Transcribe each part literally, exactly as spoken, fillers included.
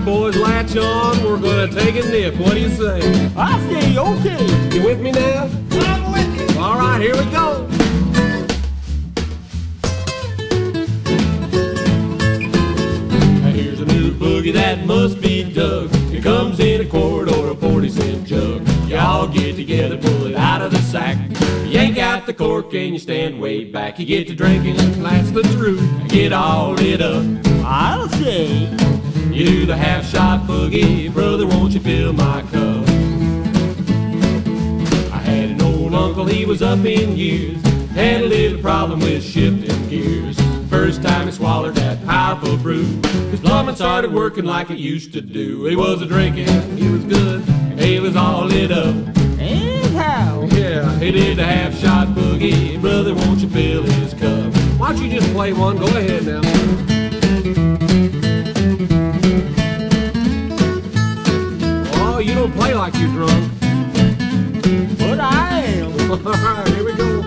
boys, latch on. We're gonna take a nip. What do you say? I say okay. You with me now? I'm with you. All right, here we go. Now here's a new boogie that must be dug. It comes in a quart or a forty cent jug. Y'all get together, pull it out of the sack. Yank out the cork and you stand way back. You get to drinking, that's the truth. Get all lit up. I'll say. You do the half-shot boogie, brother, won't you fill my cup? I had an old uncle, he was up in years, had a little problem with shifting gears. First time he swallowed that powerful brew, his plumbing started working like it used to do. He was a drinking, he was good, he was all lit up. And how? Yeah, he did the half-shot boogie, brother, won't you fill his cup? Why don't you just play one? Go ahead now. Oh, you don't play like you're drunk. But I am. All right, here we go.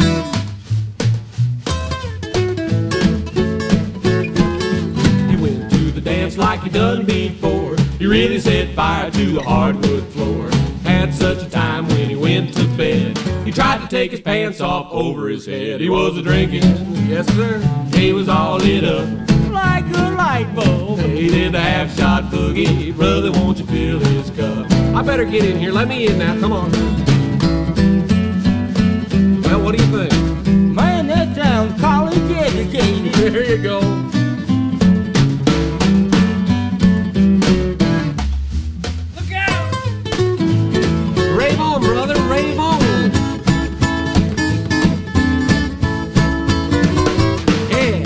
He went to the dance like he done before. He really set fire to the hardwood floor. Had such a time when he went to bed. He tried to take his pants off over his head. He was a drinking, yes sir. He was all lit up Like a light bulb. He did the half-shot boogie, brother, won't you fill his cup? I better get in here. Let me in now. Come on. Well, what do you think? Man, that sounds college educated. There you go. Look out! Rave on, brother. Rave on. Yeah.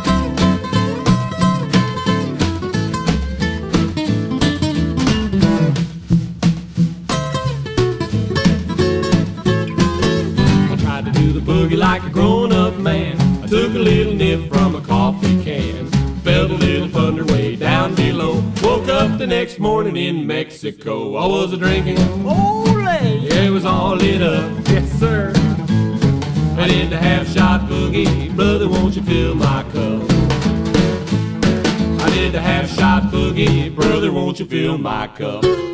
I tried to do the boogie like a grown-up man. I took a little nip from a coffee can. Felt a little thunder way down below. Woke up the next morning in Mexico. I was a drinking. Ole! It was all lit up. Yes, sir. I did the half-shot boogie. Brother, won't you fill my cup? I did the half-shot boogie. Brother, won't you fill my cup?